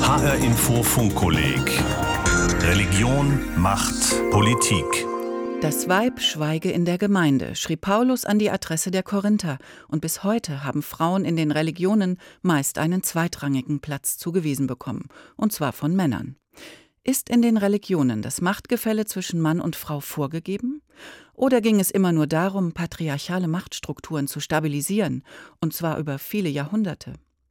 HR Info Funkkolleg. Religion, Macht, Politik. Das Weib schweige in der Gemeinde, schrieb Paulus an die Adresse der Korinther, und bis heute haben Frauen in den Religionen meist einen zweitrangigen Platz zugewiesen bekommen, und zwar von Männern. Ist in den Religionen das Machtgefälle zwischen Mann und Frau vorgegeben? Oder ging es immer nur darum, patriarchale Machtstrukturen zu stabilisieren, und zwar über viele Jahrhunderte?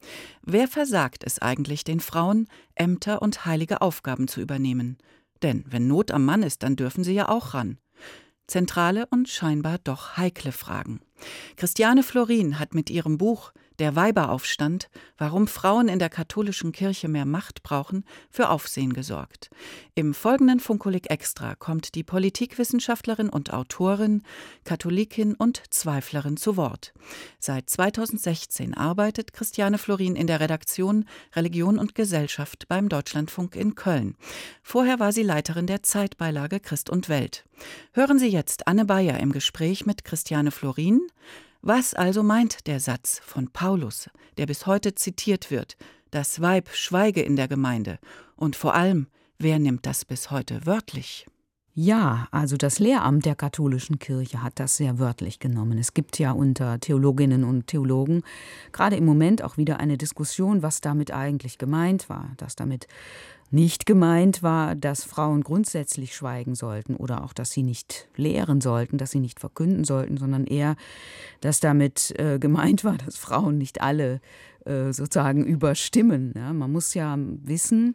Wer versagt es eigentlich den Frauen, Ämter und heilige Aufgaben zu übernehmen? Denn wenn Not am Mann ist, dann dürfen sie ja auch ran. Zentrale und scheinbar doch heikle Fragen. Christiane Florin hat mit ihrem Buch »Der Weiberaufstand. Warum Frauen in der katholischen Kirche mehr Macht brauchen« für Aufsehen gesorgt. Im folgenden Funkkolleg Extra kommt die Politikwissenschaftlerin und Autorin, Katholikin und Zweiflerin zu Wort. Seit 2016 arbeitet Christiane Florin in der Redaktion Religion und Gesellschaft beim Deutschlandfunk in Köln. Vorher war sie Leiterin der Zeitbeilage Christ und Welt. Hören Sie jetzt Anne Bayer im Gespräch mit Christiane Florin. Was also meint der Satz von Paulus, der bis heute zitiert wird: Das Weib schweige in der Gemeinde? Und vor allem, wer nimmt das bis heute wörtlich? Ja, also das Lehramt der katholischen Kirche hat das sehr wörtlich genommen. Es gibt ja unter Theologinnen und Theologen gerade im Moment auch wieder eine Diskussion, was damit eigentlich gemeint war. Dass damit nicht gemeint war, dass Frauen grundsätzlich schweigen sollten oder auch, dass sie nicht lehren sollten, dass sie nicht verkünden sollten, sondern eher, dass damit gemeint war, dass Frauen nicht alle sozusagen überstimmen. Ja, man muss ja wissen,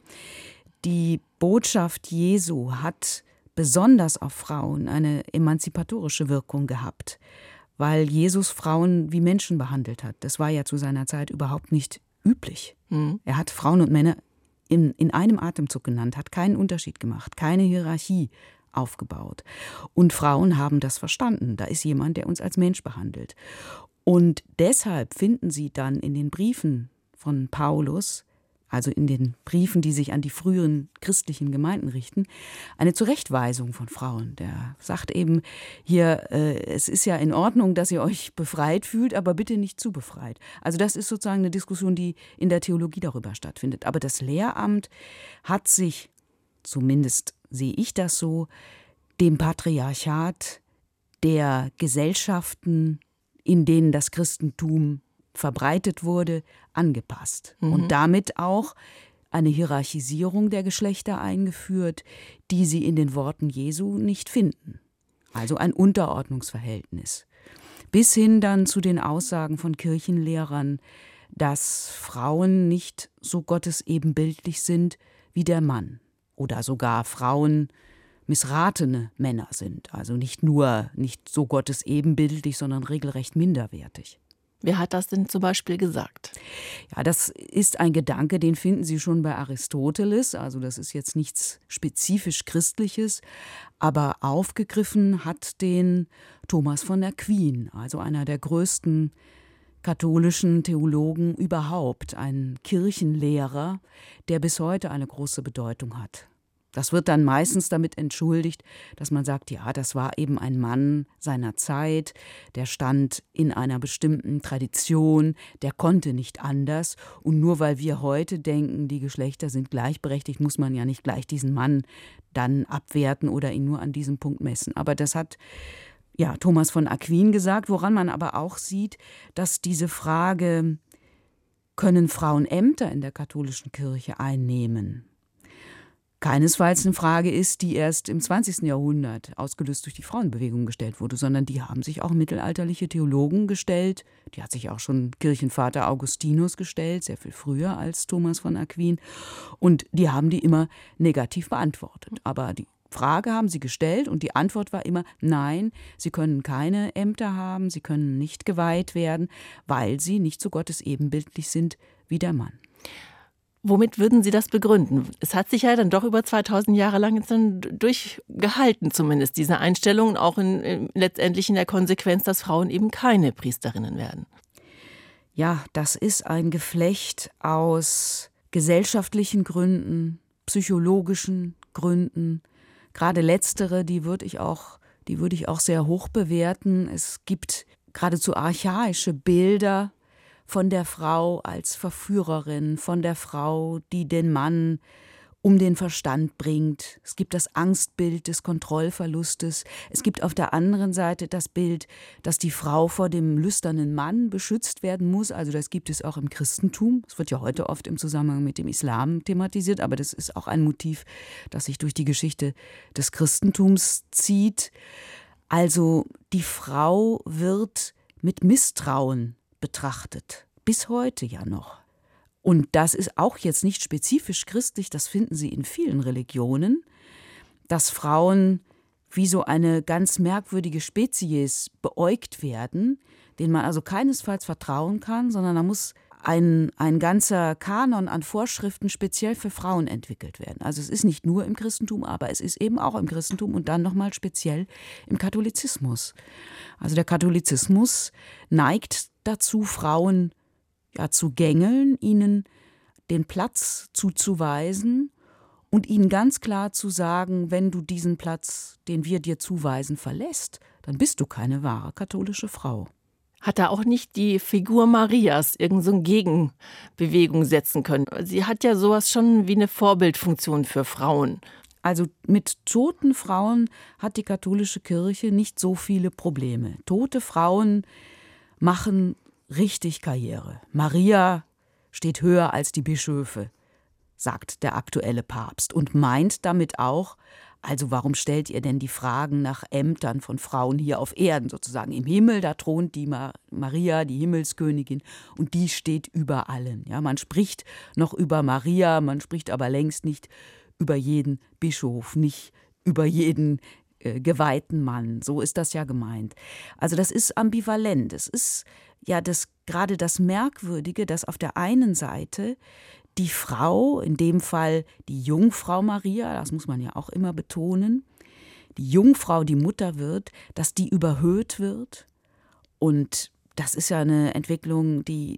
die Botschaft Jesu hat besonders auf Frauen eine emanzipatorische Wirkung gehabt, weil Jesus Frauen wie Menschen behandelt hat. Das war ja zu seiner Zeit überhaupt nicht üblich. Er hat Frauen und Männer in einem Atemzug genannt, hat keinen Unterschied gemacht, keine Hierarchie aufgebaut. Und Frauen haben das verstanden. Da ist jemand, der uns als Mensch behandelt. Und deshalb finden Sie dann in den Briefen von Paulus, also in den Briefen, die sich an die früheren christlichen Gemeinden richten, eine Zurechtweisung von Frauen. Der sagt eben hier, es ist ja in Ordnung, dass ihr euch befreit fühlt, aber bitte nicht zu befreit. Also das ist sozusagen eine Diskussion, die in der Theologie darüber stattfindet. Aber das Lehramt hat sich, zumindest sehe ich das so, dem Patriarchat der Gesellschaften, in denen das Christentum verbreitet wurde, angepasst. Und damit auch eine Hierarchisierung der Geschlechter eingeführt, die sie in den Worten Jesu nicht finden. Also ein Unterordnungsverhältnis. Bis hin dann zu den Aussagen von Kirchenlehrern, dass Frauen nicht so gottesebenbildlich sind wie der Mann. Oder sogar Frauen missratene Männer sind. Also nicht so gottesebenbildlich, sondern regelrecht minderwertig. Wer hat das denn zum Beispiel gesagt? Ja, das ist ein Gedanke, den finden Sie schon bei Aristoteles. Also das ist jetzt nichts spezifisch Christliches. Aber aufgegriffen hat den Thomas von Aquin, also einer der größten katholischen Theologen überhaupt. Ein Kirchenlehrer, der bis heute eine große Bedeutung hat. Das wird dann meistens damit entschuldigt, dass man sagt, ja, das war eben ein Mann seiner Zeit, der stand in einer bestimmten Tradition, der konnte nicht anders. Und nur weil wir heute denken, die Geschlechter sind gleichberechtigt, muss man ja nicht gleich diesen Mann dann abwerten oder ihn nur an diesem Punkt messen. Aber das hat ja Thomas von Aquin gesagt, woran man aber auch sieht, dass diese Frage, können Frauen Ämter in der katholischen Kirche einnehmen, keinesfalls eine Frage ist, die erst im 20. Jahrhundert ausgelöst durch die Frauenbewegung gestellt wurde, sondern die haben sich auch mittelalterliche Theologen gestellt. Die hat sich auch schon Kirchenvater Augustinus gestellt, sehr viel früher als Thomas von Aquin. Und die haben die immer negativ beantwortet. Aber die Frage haben sie gestellt und die Antwort war immer, nein, sie können keine Ämter haben, sie können nicht geweiht werden, weil sie nicht so gottesebenbildlich sind wie der Mann. Womit würden Sie das begründen? Es hat sich ja dann doch über 2000 Jahre lang jetzt dann durchgehalten, zumindest diese Einstellung, auch letztendlich in der Konsequenz, dass Frauen eben keine Priesterinnen werden. Ja, das ist ein Geflecht aus gesellschaftlichen Gründen, psychologischen Gründen. Gerade letztere, die würde ich auch sehr hoch bewerten. Es gibt geradezu archaische Bilder von der Frau als Verführerin, von der Frau, die den Mann um den Verstand bringt. Es gibt das Angstbild des Kontrollverlustes. Es gibt auf der anderen Seite das Bild, dass die Frau vor dem lüsternen Mann beschützt werden muss. Also das gibt es auch im Christentum. Es wird ja heute oft im Zusammenhang mit dem Islam thematisiert, aber das ist auch ein Motiv, das sich durch die Geschichte des Christentums zieht. Also die Frau wird mit Misstrauen betrachtet. Bis heute ja noch. Und das ist auch jetzt nicht spezifisch christlich, das finden Sie in vielen Religionen, dass Frauen wie so eine ganz merkwürdige Spezies beäugt werden, denen man also keinesfalls vertrauen kann, sondern da muss ein ganzer Kanon an Vorschriften speziell für Frauen entwickelt werden. Also es ist nicht nur im Christentum, aber es ist eben auch im Christentum und dann nochmal speziell im Katholizismus. Also der Katholizismus neigt dazu, Frauen zu gängeln, ihnen den Platz zuzuweisen und ihnen ganz klar zu sagen, wenn du diesen Platz, den wir dir zuweisen, verlässt, dann bist du keine wahre katholische Frau. Hat da auch nicht die Figur Marias irgend so eine Gegenbewegung setzen können? Sie hat ja sowas schon wie eine Vorbildfunktion für Frauen. Also mit toten Frauen hat die katholische Kirche nicht so viele Probleme. Tote Frauen machen richtig Karriere. Maria steht höher als die Bischöfe, sagt der aktuelle Papst und meint damit auch, also warum stellt ihr denn die Fragen nach Ämtern von Frauen hier auf Erden sozusagen? Im Himmel, da thront die Maria, die Himmelskönigin, und die steht über allen. Ja, man spricht noch über Maria, man spricht aber längst nicht über jeden Bischof, nicht über jeden geweihten Mann. So ist das ja gemeint. Also das ist ambivalent. Es ist ja gerade das Merkwürdige, dass auf der einen Seite die Frau, in dem Fall die Jungfrau Maria, das muss man ja auch immer betonen, die Jungfrau, die Mutter wird, dass die überhöht wird. Und das ist ja eine Entwicklung, die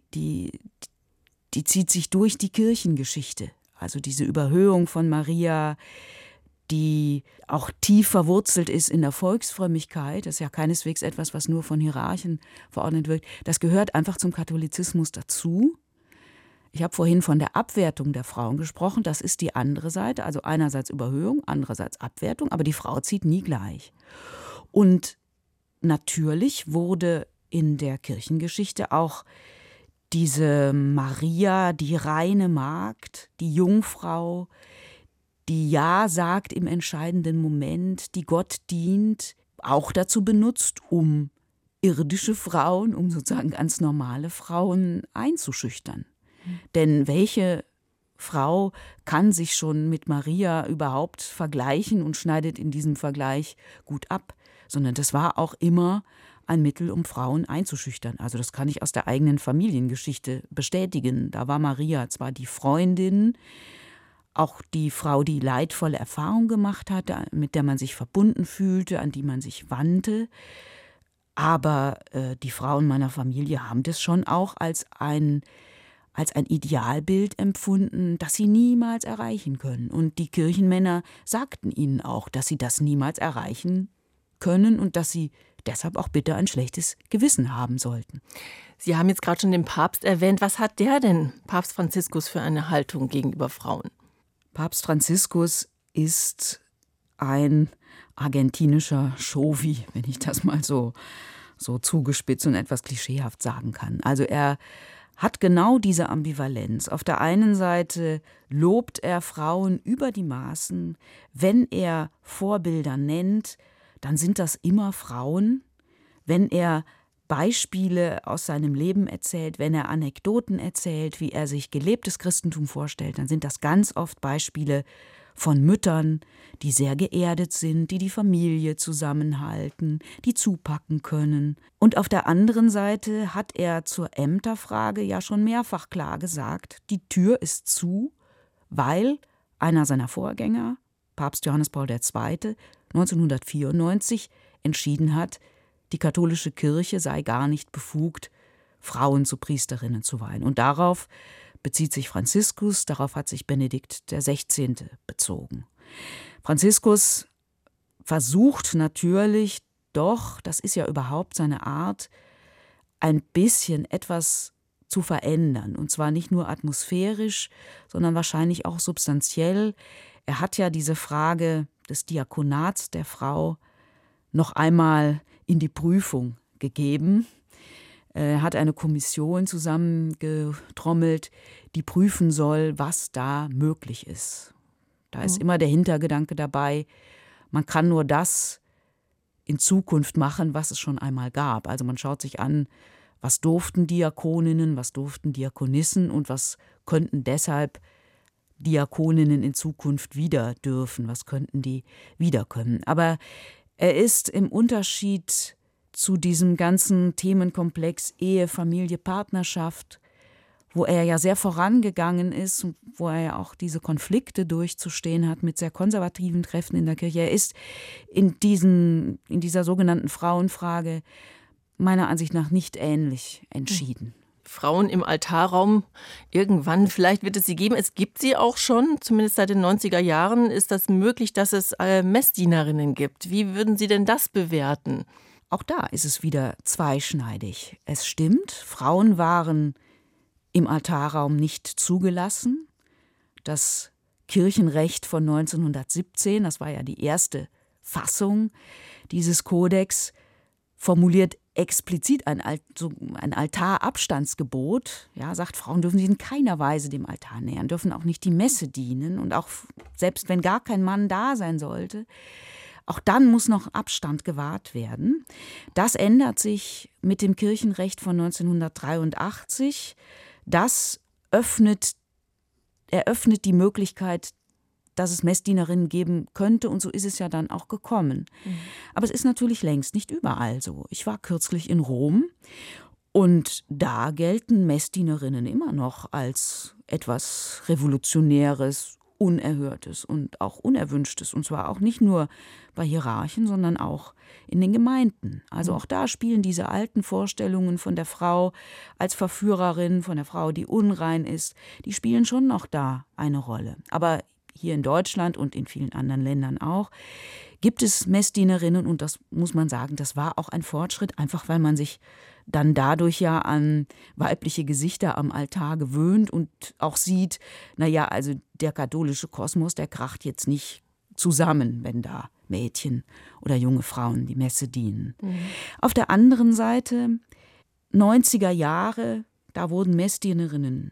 zieht sich durch die Kirchengeschichte. Also diese Überhöhung von Maria, die auch tief verwurzelt ist in der Volksfrömmigkeit, das ist ja keineswegs etwas, was nur von Hierarchen verordnet wird, das gehört einfach zum Katholizismus dazu. Ich habe vorhin von der Abwertung der Frauen gesprochen, das ist die andere Seite, also einerseits Überhöhung, andererseits Abwertung, aber die Frau zieht nie gleich. Und natürlich wurde in der Kirchengeschichte auch diese Maria, die reine Magd, die Jungfrau, die Ja sagt im entscheidenden Moment, die Gott dient, auch dazu benutzt, um irdische Frauen, um sozusagen ganz normale Frauen einzuschüchtern. Denn welche Frau kann sich schon mit Maria überhaupt vergleichen und schneidet in diesem Vergleich gut ab? Sondern das war auch immer ein Mittel, um Frauen einzuschüchtern. Also das kann ich aus der eigenen Familiengeschichte bestätigen. Da war Maria zwar die Freundin, auch die Frau, die leidvolle Erfahrungen gemacht hatte, mit der man sich verbunden fühlte, an die man sich wandte. Aber die Frauen meiner Familie haben das schon auch als ein Idealbild empfunden, das sie niemals erreichen können. Und die Kirchenmänner sagten ihnen auch, dass sie das niemals erreichen können und dass sie deshalb auch bitte ein schlechtes Gewissen haben sollten. Sie haben jetzt gerade schon den Papst erwähnt. Was hat der denn, Papst Franziskus, für eine Haltung gegenüber Frauen? Papst Franziskus ist ein argentinischer Chauvi, wenn ich das mal so zugespitzt und etwas klischeehaft sagen kann. Also er hat genau diese Ambivalenz. Auf der einen Seite lobt er Frauen über die Maßen. Wenn er Vorbilder nennt, dann sind das immer Frauen. Wenn er Beispiele aus seinem Leben erzählt, wenn er Anekdoten erzählt, wie er sich gelebtes Christentum vorstellt, dann sind das ganz oft Beispiele von Müttern, die sehr geerdet sind, die die Familie zusammenhalten, die zupacken können. Und auf der anderen Seite hat er zur Ämterfrage ja schon mehrfach klar gesagt, die Tür ist zu, weil einer seiner Vorgänger, Papst Johannes Paul II., 1994 entschieden hat, die katholische Kirche sei gar nicht befugt, Frauen zu Priesterinnen zu weihen. Und darauf bezieht sich Franziskus, darauf hat sich Benedikt XVI. Bezogen. Franziskus versucht natürlich doch, das ist ja überhaupt seine Art, ein bisschen etwas zu verändern. Und zwar nicht nur atmosphärisch, sondern wahrscheinlich auch substanziell. Er hat ja diese Frage des Diakonats der Frau noch einmal in die Prüfung gegeben. Er hat eine Kommission zusammengetrommelt, die prüfen soll, was da möglich ist. Da ist immer der Hintergedanke dabei, man kann nur das in Zukunft machen, was es schon einmal gab. Also man schaut sich an, was durften Diakoninnen, was durften Diakonissen und was könnten deshalb Diakoninnen in Zukunft wieder dürfen, was könnten die wieder können. Aber er ist im Unterschied zu diesem ganzen Themenkomplex Ehe, Familie, Partnerschaft, wo er ja sehr vorangegangen ist und wo er ja auch diese Konflikte durchzustehen hat mit sehr konservativen Kräften in der Kirche. Er ist in dieser sogenannten Frauenfrage meiner Ansicht nach nicht ähnlich entschieden. Frauen im Altarraum, irgendwann, vielleicht wird es sie geben. Es gibt sie auch schon, zumindest seit den 90er Jahren ist das möglich, dass es Messdienerinnen gibt. Wie würden Sie denn das bewerten? Auch da ist es wieder zweischneidig. Es stimmt, Frauen waren im Altarraum nicht zugelassen. Das Kirchenrecht von 1917, das war ja die erste Fassung dieses Kodex, formuliert explizit ein Altarabstandsgebot. Ja, sagt, Frauen dürfen sich in keiner Weise dem Altar nähern, dürfen auch nicht die Messe dienen und auch selbst wenn gar kein Mann da sein sollte, auch dann muss noch Abstand gewahrt werden. Das ändert sich mit dem Kirchenrecht von 1983. Das eröffnet die Möglichkeit, dass es Messdienerinnen geben könnte und so ist es ja dann auch gekommen. Aber es ist natürlich längst nicht überall so. Ich war kürzlich in Rom und da gelten Messdienerinnen immer noch als etwas Revolutionäres, Unerhörtes und auch Unerwünschtes. Und zwar auch nicht nur bei Hierarchen, sondern auch in den Gemeinden. Also auch da spielen diese alten Vorstellungen von der Frau als Verführerin, von der Frau, die unrein ist, die spielen schon noch da eine Rolle. Aber hier in Deutschland und in vielen anderen Ländern auch, gibt es Messdienerinnen und das muss man sagen, das war auch ein Fortschritt, einfach weil man sich dann dadurch ja an weibliche Gesichter am Altar gewöhnt und auch sieht, naja, also der katholische Kosmos, der kracht jetzt nicht zusammen, wenn da Mädchen oder junge Frauen die Messe dienen. Auf der anderen Seite, 90er Jahre, da wurden Messdienerinnen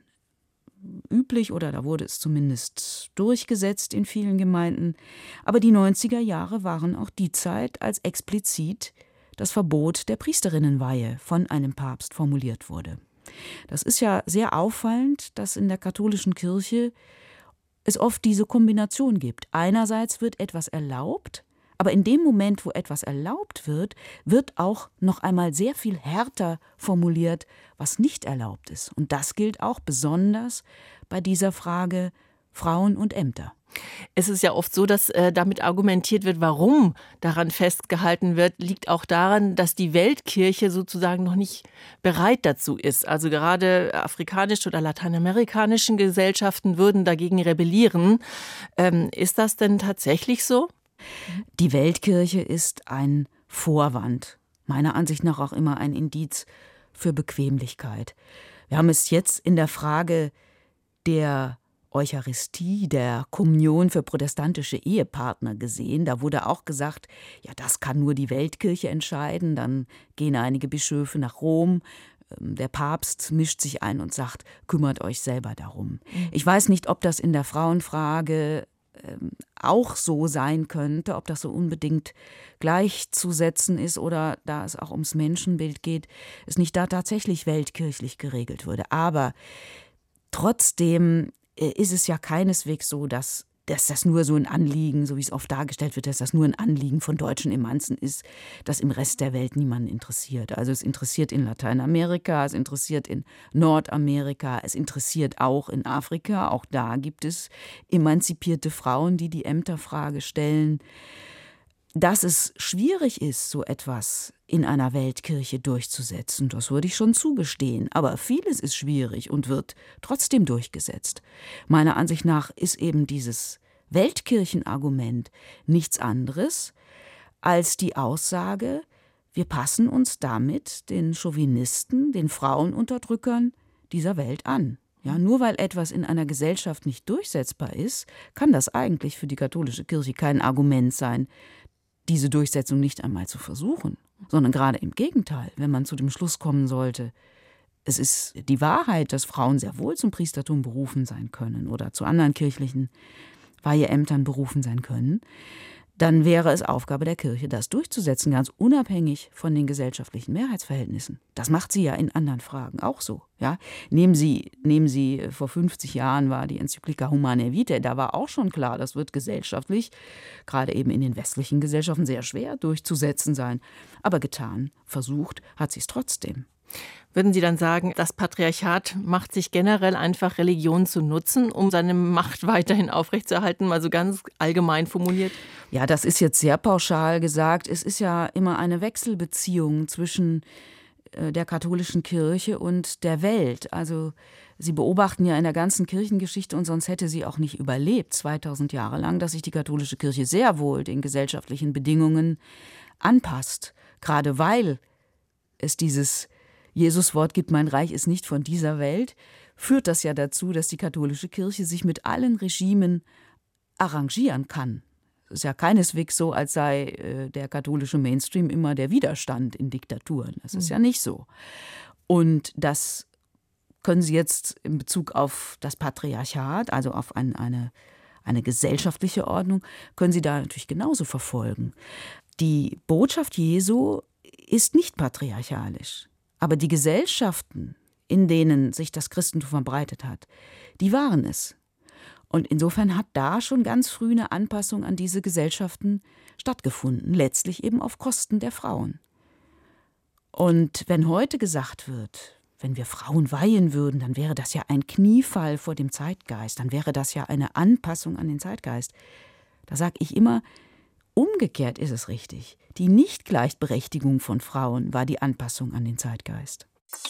üblich oder da wurde es zumindest durchgesetzt in vielen Gemeinden. Aber die 90er Jahre waren auch die Zeit, als explizit das Verbot der Priesterinnenweihe von einem Papst formuliert wurde. Das ist ja sehr auffallend, dass in der katholischen Kirche es oft diese Kombination gibt. Einerseits wird etwas erlaubt, aber in dem Moment, wo etwas erlaubt wird, wird auch noch einmal sehr viel härter formuliert, was nicht erlaubt ist. Und das gilt auch besonders bei dieser Frage Frauen und Ämter. Es ist ja oft so, dass damit argumentiert wird, warum daran festgehalten wird, liegt auch daran, dass die Weltkirche sozusagen noch nicht bereit dazu ist. Also gerade afrikanische oder lateinamerikanischen Gesellschaften würden dagegen rebellieren. Ist das denn tatsächlich so? Die Weltkirche ist ein Vorwand, meiner Ansicht nach auch immer ein Indiz für Bequemlichkeit. Wir haben es jetzt in der Frage der Eucharistie, der Kommunion für protestantische Ehepartner gesehen. Da wurde auch gesagt, ja, das kann nur die Weltkirche entscheiden. Dann gehen einige Bischöfe nach Rom. Der Papst mischt sich ein und sagt, kümmert euch selber darum. Ich weiß nicht, ob das in der Frauenfrage auch so sein könnte, ob das so unbedingt gleichzusetzen ist oder da es auch ums Menschenbild geht, es nicht da tatsächlich weltkirchlich geregelt würde. Aber trotzdem ist es ja keineswegs so, dass das nur so ein Anliegen, so wie es oft dargestellt wird, dass das nur ein Anliegen von deutschen Emanzen ist, das im Rest der Welt niemanden interessiert. Also es interessiert in Lateinamerika, es interessiert in Nordamerika, es interessiert auch in Afrika. Auch da gibt es emanzipierte Frauen, die die Ämterfrage stellen. Dass es schwierig ist, so etwas in einer Weltkirche durchzusetzen, das würde ich schon zugestehen. Aber vieles ist schwierig und wird trotzdem durchgesetzt. Meiner Ansicht nach ist eben dieses Weltkirchenargument nichts anderes als die Aussage, wir passen uns damit den Chauvinisten, den Frauenunterdrückern dieser Welt an. Ja, nur weil etwas in einer Gesellschaft nicht durchsetzbar ist, kann das eigentlich für die katholische Kirche kein Argument sein, diese Durchsetzung nicht einmal zu versuchen, sondern gerade im Gegenteil, wenn man zu dem Schluss kommen sollte, es ist die Wahrheit, dass Frauen sehr wohl zum Priestertum berufen sein können oder zu anderen kirchlichen Weiheämtern berufen sein können, dann wäre es Aufgabe der Kirche, das durchzusetzen, ganz unabhängig von den gesellschaftlichen Mehrheitsverhältnissen. Das macht sie ja in anderen Fragen auch so. Ja? Nehmen Sie, vor 50 Jahren war die Enzyklika Humanae Vitae, da war auch schon klar, das wird gesellschaftlich, gerade eben in den westlichen Gesellschaften, sehr schwer durchzusetzen sein. Aber getan, versucht, hat sie es trotzdem. Würden Sie dann sagen, das Patriarchat macht sich generell einfach Religion zu nutzen, um seine Macht weiterhin aufrechtzuerhalten, mal so ganz allgemein formuliert? Ja, das ist jetzt sehr pauschal gesagt. Es ist ja immer eine Wechselbeziehung zwischen der katholischen Kirche und der Welt. Also Sie beobachten ja in der ganzen Kirchengeschichte, und sonst hätte sie auch nicht überlebt, 2000 Jahre lang, dass sich die katholische Kirche sehr wohl den gesellschaftlichen Bedingungen anpasst. Gerade weil es dieses Jesuswort gibt, mein Reich ist nicht von dieser Welt, führt das ja dazu, dass die katholische Kirche sich mit allen Regimen arrangieren kann. Es ist ja keineswegs so, als sei der katholische Mainstream immer der Widerstand in Diktaturen. Das ist ja nicht so. Und das können Sie jetzt in Bezug auf das Patriarchat, also auf eine gesellschaftliche Ordnung, können Sie da natürlich genauso verfolgen. Die Botschaft Jesu ist nicht patriarchalisch. Aber die Gesellschaften, in denen sich das Christentum verbreitet hat, die waren es. Und insofern hat da schon ganz früh eine Anpassung an diese Gesellschaften stattgefunden, letztlich eben auf Kosten der Frauen. Und wenn heute gesagt wird, wenn wir Frauen weihen würden, dann wäre das ja ein Kniefall vor dem Zeitgeist, dann wäre das ja eine Anpassung an den Zeitgeist. Da sage ich immer, umgekehrt ist es richtig. Die Nicht-Gleichberechtigung von Frauen war die Anpassung an den Zeitgeist.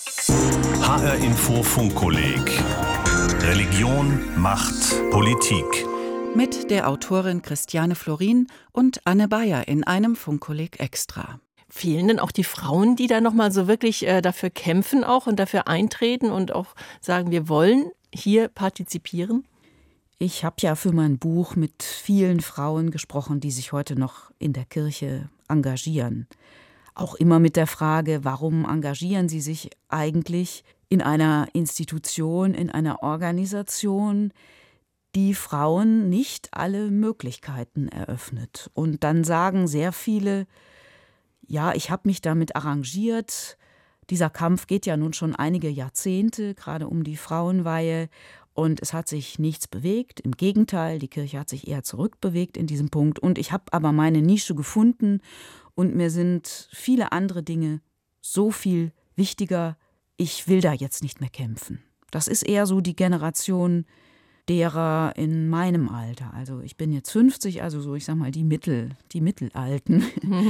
HR Info Funkkolleg. Religion, Macht, Politik. Mit der Autorin Christiane Florin und Anne Bayer in einem Funkkolleg Extra. Fehlen denn auch die Frauen, die da nochmal so wirklich dafür kämpfen auch und dafür eintreten und auch sagen, wir wollen hier partizipieren? Ich habe ja für mein Buch mit vielen Frauen gesprochen, die sich heute noch in der Kirche engagieren. Auch immer mit der Frage, warum engagieren sie sich eigentlich in einer Institution, in einer Organisation, die Frauen nicht alle Möglichkeiten eröffnet. Und dann sagen sehr viele, ja, ich habe mich damit arrangiert. Dieser Kampf geht ja nun schon einige Jahrzehnte, gerade um die Frauenweihe. Und es hat sich nichts bewegt. Im Gegenteil, die Kirche hat sich eher zurückbewegt in diesem Punkt. Und ich habe aber meine Nische gefunden und mir sind viele andere Dinge so viel wichtiger. Ich will da jetzt nicht mehr kämpfen. Das ist eher so die Generation derer in meinem Alter. Also ich bin jetzt 50, also so, ich sag mal, die Mittelalten.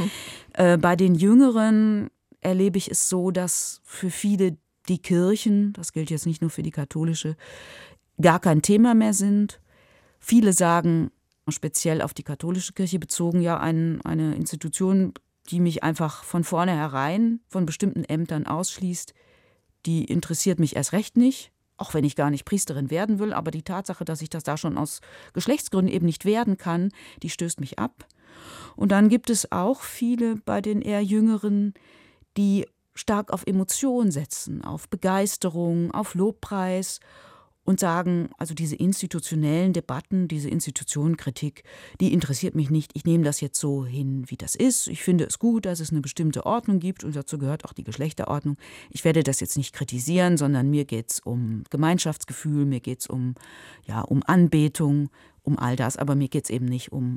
Bei den Jüngeren erlebe ich es so, dass für viele die Kirchen, das gilt jetzt nicht nur für die katholische, gar kein Thema mehr sind. Viele sagen, speziell auf die katholische Kirche bezogen, ja, eine Institution, die mich einfach von vornherein von bestimmten Ämtern ausschließt, die interessiert mich erst recht nicht, auch wenn ich gar nicht Priesterin werden will, aber die Tatsache, dass ich das da schon aus Geschlechtsgründen eben nicht werden kann, die stößt mich ab. Und dann gibt es auch viele bei den eher Jüngeren, die stark auf Emotion setzen, auf Begeisterung, auf Lobpreis und sagen, also diese institutionellen Debatten, diese Institutionenkritik, die interessiert mich nicht. Ich nehme das jetzt so hin, wie das ist. Ich finde es gut, dass es eine bestimmte Ordnung gibt und dazu gehört auch die Geschlechterordnung. Ich werde das jetzt nicht kritisieren, sondern mir geht es um Gemeinschaftsgefühl, mir geht es um Anbetung, um all das, aber mir geht es eben nicht um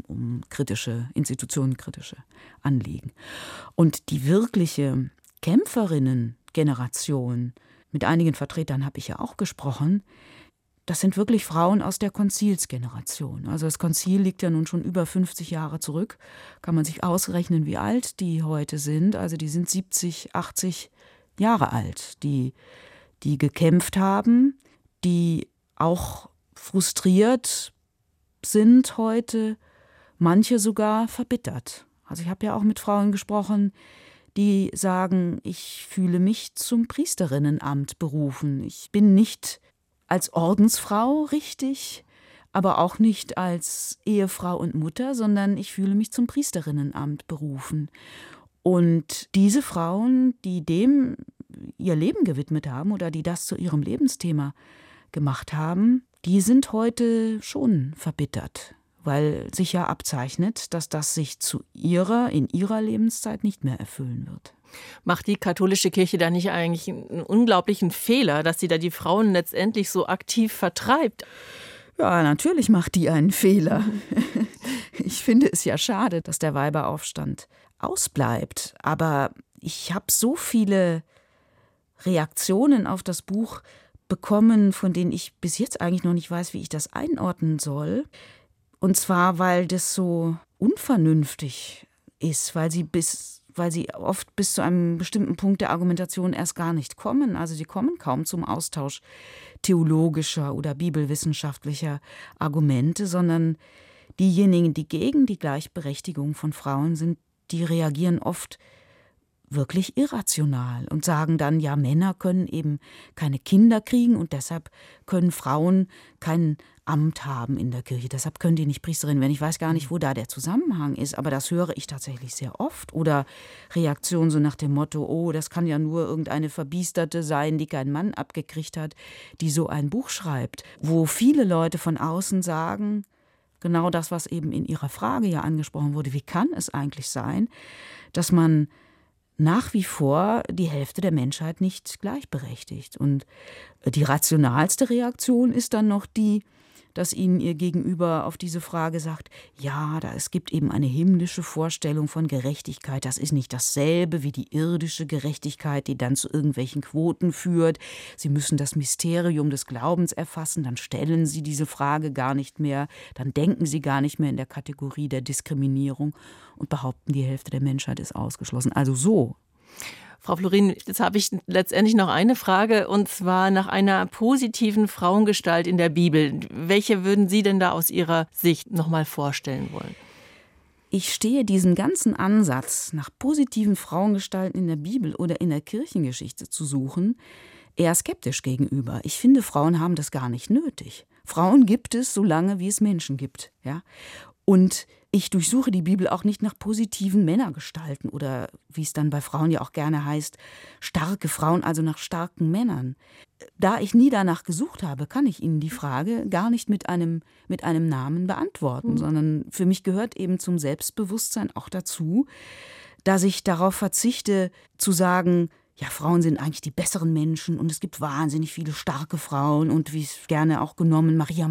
institutionenkritische Anliegen. Und die wirkliche Kämpferinnen-Generation, mit einigen Vertretern habe ich ja auch gesprochen, das sind wirklich Frauen aus der Konzilsgeneration. Also das Konzil liegt ja nun schon über 50 Jahre zurück. Kann man sich ausrechnen, wie alt die heute sind. Also die sind 70, 80 Jahre alt, die gekämpft haben, die auch frustriert sind heute, manche sogar verbittert. Also ich habe ja auch mit Frauen gesprochen, die sagen, ich fühle mich zum Priesterinnenamt berufen. Ich bin nicht als Ordensfrau richtig, aber auch nicht als Ehefrau und Mutter, sondern ich fühle mich zum Priesterinnenamt berufen. Und diese Frauen, die dem ihr Leben gewidmet haben oder die das zu ihrem Lebensthema gemacht haben, die sind heute schon verbittert, weil sich ja abzeichnet, dass das sich in ihrer Lebenszeit nicht mehr erfüllen wird. Macht die katholische Kirche da nicht eigentlich einen unglaublichen Fehler, dass sie da die Frauen letztendlich so aktiv vertreibt? Ja, natürlich macht die einen Fehler. Ich finde es ja schade, dass der Weiberaufstand ausbleibt. Aber ich habe so viele Reaktionen auf das Buch bekommen, von denen ich bis jetzt eigentlich noch nicht weiß, wie ich das einordnen soll. Und zwar, weil das so unvernünftig ist, weil sie oft bis zu einem bestimmten Punkt der Argumentation erst gar nicht kommen. Also sie kommen kaum zum Austausch theologischer oder bibelwissenschaftlicher Argumente, sondern diejenigen, die gegen die Gleichberechtigung von Frauen sind, die reagieren oft wirklich irrational und sagen dann, ja, Männer können eben keine Kinder kriegen und deshalb können Frauen kein Amt haben in der Kirche. Deshalb können die nicht Priesterin werden. Ich weiß gar nicht, wo da der Zusammenhang ist, aber das höre ich tatsächlich sehr oft. Oder Reaktionen so nach dem Motto, oh, das kann ja nur irgendeine Verbiesterte sein, die keinen Mann abgekriegt hat, die so ein Buch schreibt. Wo viele Leute von außen sagen, genau das, was eben in Ihrer Frage ja angesprochen wurde, wie kann es eigentlich sein, dass man nach wie vor die Hälfte der Menschheit nicht gleichberechtigt. Und die rationalste Reaktion ist dann noch die, dass ihnen ihr Gegenüber auf diese Frage sagt, ja, es gibt eben eine himmlische Vorstellung von Gerechtigkeit. Das ist nicht dasselbe wie die irdische Gerechtigkeit, die dann zu irgendwelchen Quoten führt. Sie müssen das Mysterium des Glaubens erfassen, dann stellen sie diese Frage gar nicht mehr, dann denken sie gar nicht mehr in der Kategorie der Diskriminierung und behaupten, die Hälfte der Menschheit ist ausgeschlossen. Also so. Frau Florin, jetzt habe ich letztendlich noch eine Frage, und zwar nach einer positiven Frauengestalt in der Bibel. Welche würden Sie denn da aus Ihrer Sicht noch mal vorstellen wollen? Ich stehe diesem ganzen Ansatz, nach positiven Frauengestalten in der Bibel oder in der Kirchengeschichte zu suchen, eher skeptisch gegenüber. Ich finde, Frauen haben das gar nicht nötig. Frauen gibt es, solange wie es Menschen gibt. Ja? Und ich durchsuche die Bibel auch nicht nach positiven Männergestalten oder, wie es dann bei Frauen ja auch gerne heißt, starke Frauen, also nach starken Männern. Da ich nie danach gesucht habe, kann ich Ihnen die Frage gar nicht mit einem Namen beantworten, sondern für mich gehört eben zum Selbstbewusstsein auch dazu, dass ich darauf verzichte, zu sagen, ja, Frauen sind eigentlich die besseren Menschen und es gibt wahnsinnig viele starke Frauen und wie es gerne auch genommen, Maria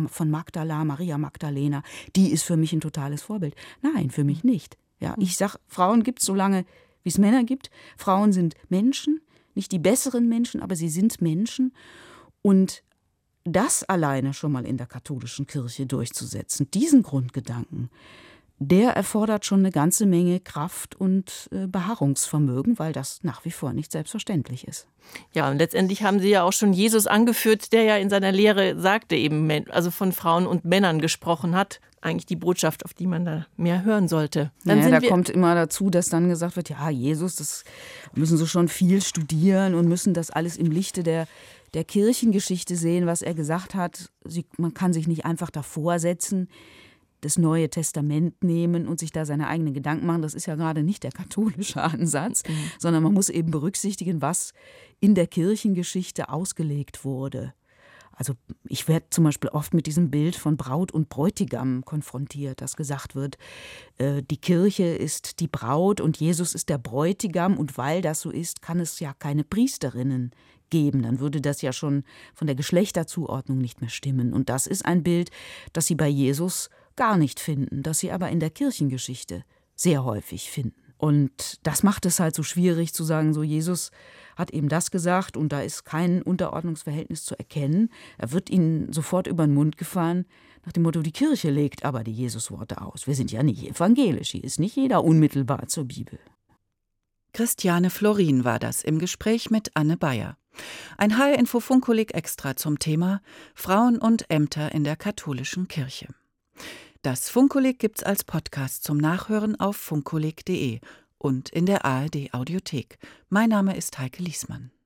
Magdalena, die ist für mich ein totales Vorbild. Nein, für mich nicht. Ja, ich sage, Frauen gibt es so lange, wie es Männer gibt. Frauen sind Menschen, nicht die besseren Menschen, aber sie sind Menschen. Und das alleine schon mal in der katholischen Kirche durchzusetzen, diesen Grundgedanken, der erfordert schon eine ganze Menge Kraft und Beharrungsvermögen, weil das nach wie vor nicht selbstverständlich ist. Ja, und letztendlich haben Sie ja auch schon Jesus angeführt, der ja in seiner Lehre sagte eben, also von Frauen und Männern gesprochen hat. Eigentlich die Botschaft, auf die man da mehr hören sollte. Da kommt immer dazu, dass dann gesagt wird, ja, Jesus, das müssen Sie schon viel studieren und müssen das alles im Lichte der Kirchengeschichte sehen, was er gesagt hat. Man kann sich nicht einfach davor setzen, das Neue Testament nehmen und sich da seine eigenen Gedanken machen. Das ist ja gerade nicht der katholische Ansatz, sondern man muss eben berücksichtigen, was in der Kirchengeschichte ausgelegt wurde. Also ich werde zum Beispiel oft mit diesem Bild von Braut und Bräutigam konfrontiert, dass gesagt wird, die Kirche ist die Braut und Jesus ist der Bräutigam und weil das so ist, kann es ja keine Priesterinnen geben. Dann würde das ja schon von der Geschlechterzuordnung nicht mehr stimmen. Und das ist ein Bild, das Sie bei Jesus gar nicht finden, das Sie aber in der Kirchengeschichte sehr häufig finden. Und das macht es halt so schwierig zu sagen, so Jesus hat eben das gesagt und da ist kein Unterordnungsverhältnis zu erkennen. Er wird Ihnen sofort über den Mund gefahren, nach dem Motto, die Kirche legt aber die Jesusworte aus. Wir sind ja nicht evangelisch, hier ist nicht jeder unmittelbar zur Bibel. Christiane Florin war das im Gespräch mit Anne Bayer. Ein HR-Info Funkkolleg extra zum Thema Frauen und Ämter in der katholischen Kirche. Das Funkkolleg gibt's als Podcast zum Nachhören auf funkkolleg.de und in der ARD Audiothek. Mein Name ist Heike Liesmann.